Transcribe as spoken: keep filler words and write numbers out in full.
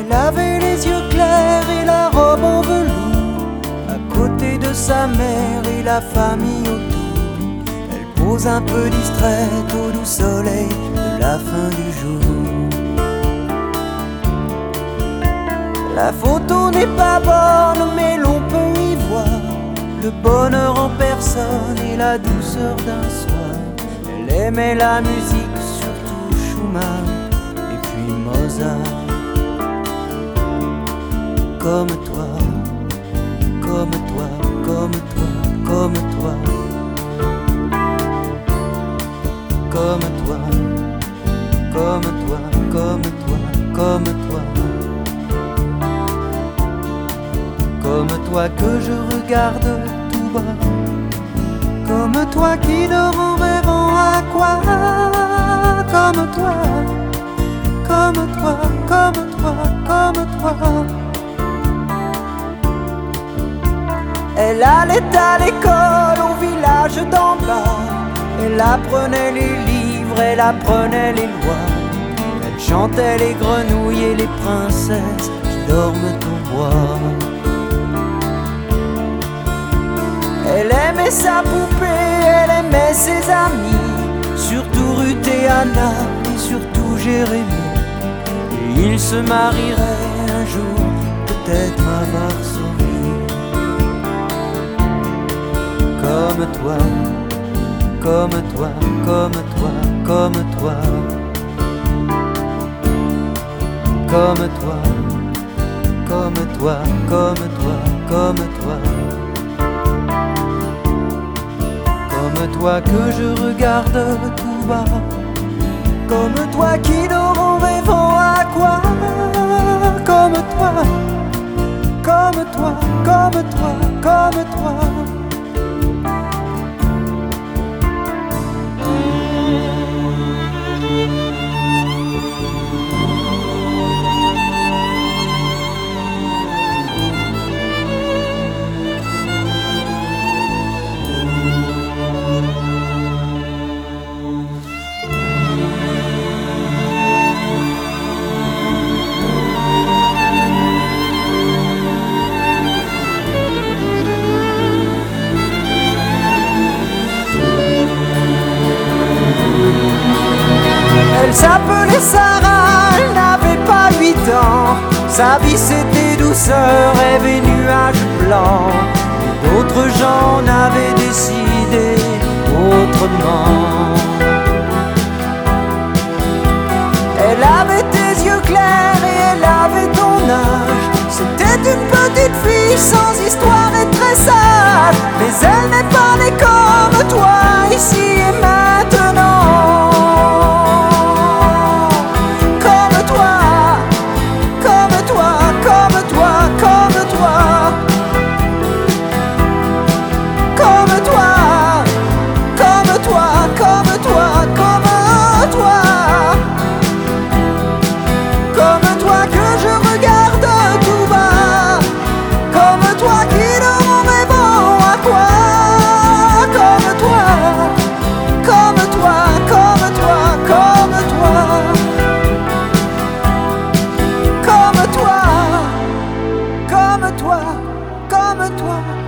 Elle avait les yeux clairs et la robe en velours, à côté de sa mère et la famille autour. Elle pose un peu distraite au doux soleil de la fin du jour. La photo n'est pas bonne, mais l'on peut y voir le bonheur en personne et la douceur d'un soir. Elle aimait la musique, surtout Schumann et puis Mozart. Comme toi, comme toi, comme toi, comme toi, comme toi, comme toi, comme toi, comme toi, comme toi que je regarde tout bas, comme toi qui dort en rêvant à quoi, comme toi, comme toi, comme toi, comme toi. Elle allait à l'école au village d'en bas. Elle apprenait les livres, elle apprenait les lois. Elle chantait les grenouilles et les princesses qui dorment au bois. Elle aimait sa poupée, elle aimait ses amis, surtout Ruth et Anna et surtout Jérémie. Et ils se marieraient un jour, peut-être à Varsovie. Comme toi, comme toi, comme toi, comme toi, comme toi, comme toi, comme toi, comme toi, comme toi que je regarde tout bas, comme toi qui dort en rêvant à quoi, comme toi, comme toi, comme toi, comme toi. Elle s'appelait Sarah, elle n'avait pas huit ans. Sa vie c'était douceur, rêve et nuages blancs. Et d'autres gens n'avaient décidé autrement. Elle avait tes yeux clairs et elle avait ton âge. C'était une petite fille sans histoire et très sage. Mais elle n'est pas née comme toi, ici et maintenant. Comme toi, comme toi,